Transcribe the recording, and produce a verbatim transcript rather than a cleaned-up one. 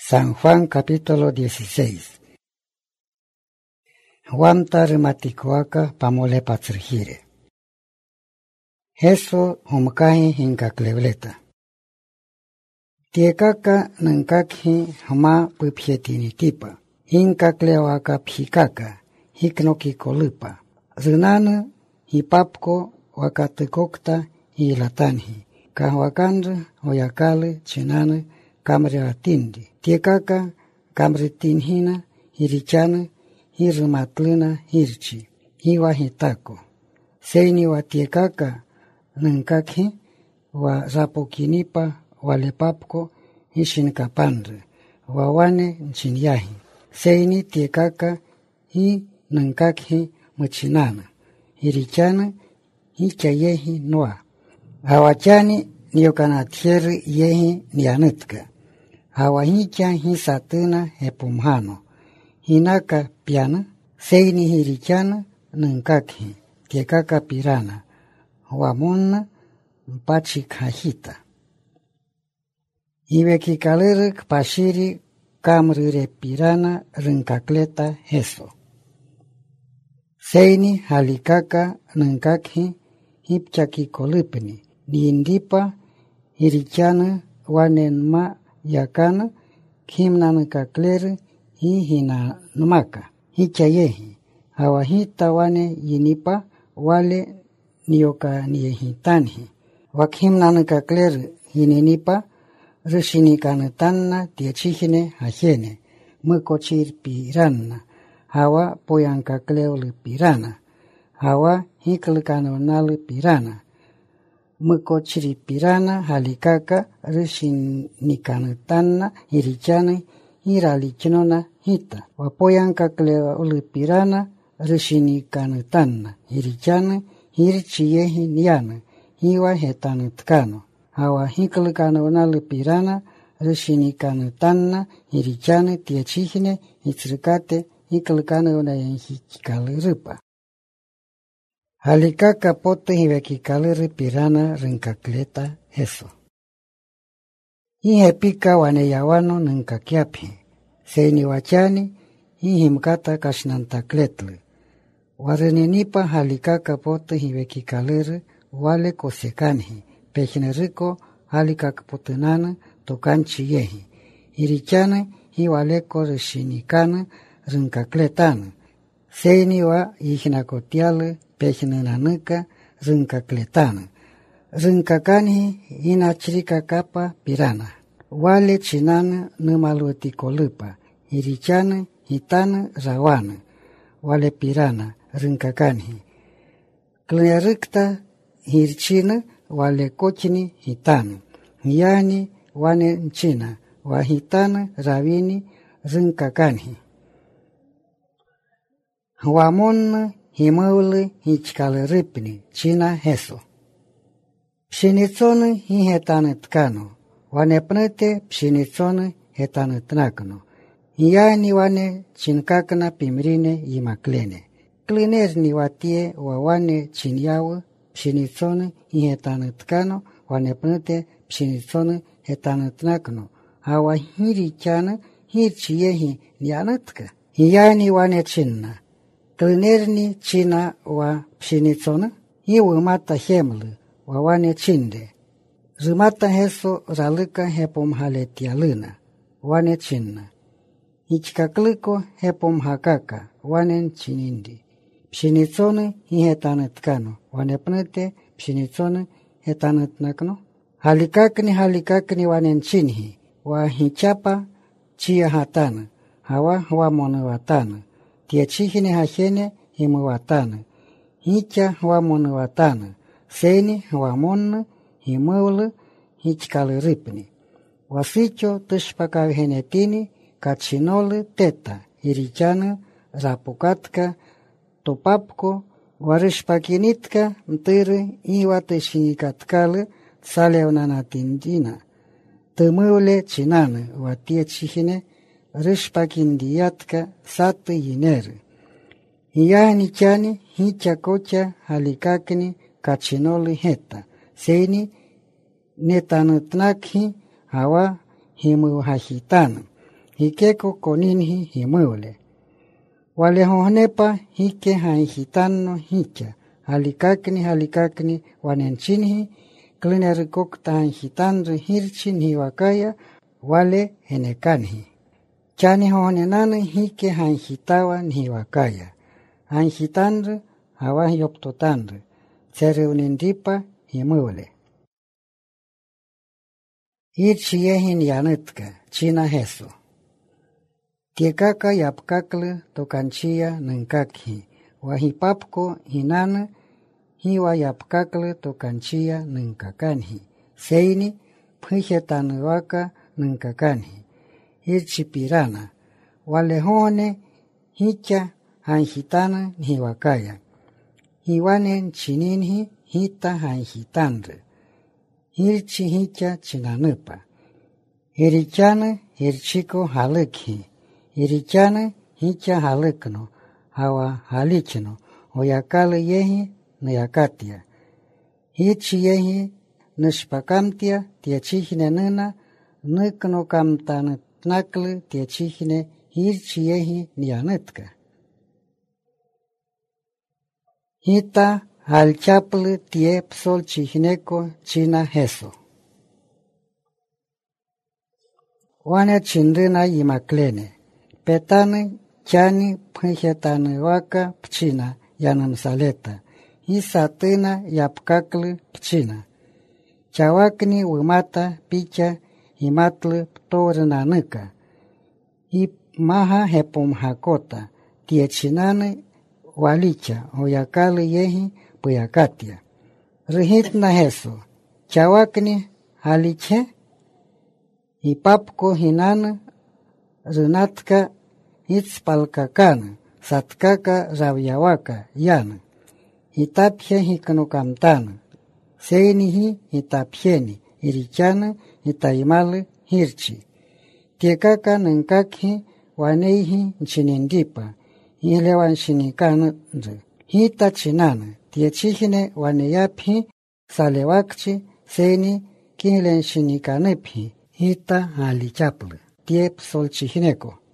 San Juan capítulo dieciséis. Huamta rimaticoaca pamole patrihire. Jesu humkahi hinkaklebleta. Tiekaka nankakhi hama pipietinitipa. Hinkakleoaka pjikaka hiknokikolupa. Rinana hipapko wakatikokta hilatanhi. Kahwakandra oyakale chinana kamreatindi. Tiekaka kamretinhina hirichana hirmatlina hirchi. Hiwa hitako. Seini wa tiekaka nankakhi wa rapokinipa walepapko hishinkapandre. Wawane nchinyahi. Seini tiekaka hi nankakhi machinana. Hirichana hi chayehi noa. Hawachani niyokanathieri yehi nianutka. Hawahicha hi satuna hepumhano. Hinaka piana, seini hirichana nankakhi. Tiekaka pirana. Huamuna mpachi kahita. Iwekikalerik pashiri kamrire pirana rinkakleta Jesu. Seini halikaka nankakhi hipchakikolipni. Niindipa hirichana wanenma yakana kimnanakakler hi hina numaka. Hichayehi. Hawahita wane yinipa wale niyoka niyehitanhi. Wakimnanakakler hininipa rishinikantanna tiechihine hajene. Mukochir pirana. Hawa poyankakleol pirana. Hawa hikalkanonal pirana. Mukochiri pirana halikaka rishinikantanna hirichana hiralichnona hita. Wapoyankakleol pirana rishinikantanna hirichana hirchiyehi niana. Hiwa hetanatkano. Hawa hikalkanonal pirana rishinikantanna hirichana tiechihine hitrikate hikalkanonayahikikalirupa. Halikaka pote hiwekikaleri pirana rinkakleta Jesu. Hihepika waneyawano nankakiaphi. Seini wachani hihimkata kashnantakletlu. Wareninipa halikaka pote hiwekikaleri wale kosekanhi. Pejneriko halikaka potenana tokanchi yehi. Hirichana hiwaleko rishinikana rinkakletana. Seini wa ihinakotiale pejnananuka rinkakletana. Rinkakani hinachirika kapa pirana. Wale chinana numaluetikolupa. Hirichana hitana rawana. Wale pirana rinkakani. Klenerikta hirchina wale kochini hitana. Yani wane nchina wahitana ravini rinkakani. Huamona himaule hichkaleripni china Jesu. Pshinitsone hihetanetkano. Wanepnete pshinitsone hetanetnakno. Yani wane chinkakna pimrine yimaklene. Klinerni watie wawane chinyawe pshinitsone hihetanetkano. Wanepnete pshinitsone hetanetnakno. Hawa hirichana hirchiyehi nianatka. Yani wane chinna. Klinerni china wa pshinitsona, hiwimata hemlu, wa wane chinde. Rimata Jesu ralika hepomhaletialuna, wane chinna. Hichkakliko hepomhakaka, wane chinindi. Pshinitsona hihetanetkano, wane pnete pshinitsona hetanetnakno. Halikakni halikakni wane chinhi, wa hichapa chia hatana, hawa wamonewatana. Tiechihine hajene himuatana. Hicha wamonewatana. Seni wamon himuule hichkaleripni. Wasicho tushpakagenetini kachinole teta. Hirichana rapukatka topapko warishpakinitka mtere iwateshinikatkale saleonanatindina. Tumuule chinana watiechihine rishpakindiyatka satu yiner. Yani chani hicha kocha halikakni kachinoli heta. Seini netanutnakhi hawa himuhajitana. hikeko koninhi himuule. Walehohnepa hike hainhitano hicha, halikakni halikakni wanenchinhi, klinerikok tahanhitanri hirchin hiwakaya, wale henekanhi. Chani hohonenani hike hainhitawan hiwakaya, hainhitanri hawan yoptotanri, tsereunindipa himuule. Hirchi yehin yanitka, china Jesu. Tiekaka yapkakle tokanchia nankakhi, wahipapko hinana, hiwa yapkakle tokanchia nankakanhi, seini phijetanwaka nankakanhi, hirchipirana, walehone hicha hanhitana hiwakaya, hiwanen chininhi hita hanhitanre, hirchi hicha chinanupa, hirichana hirchiko halekhi, hirichana hicha halekno, hawa halichno, oyakale yehi nayakatia. Hichi yehi nishpakamtia tiachihine nina, nikno kamtan nakle tiachihine hirchi yehi nianetka. Hita halchaple tie psol chihineko china Jesu. Wana chindrina imaklene. Petane chani phijetane waka pchina yanamsaleta. Hisatina yapkakle pchina. Chawakni wimata picha himatle ptorenanuka. Himaha hepom hakota. Tiechinane walicha oyakale yehi puyakatia. Rihitna Jesu. Chawakni haliche. Hipapko hinana. Runatka hitspalkakana, satkaka ravyawaka yana. Hitapje hikanokamtana, seinihi hitapjeni, irichana hitaimale hirchi. Tiekaka nankakhi waneihi nchinindipa, hilewan shinikana re. Hita chinana, tiechihine waneyaphi, salewakchi, seini kihilen shinikanephi, hita halichaple. Tiep solchihineko.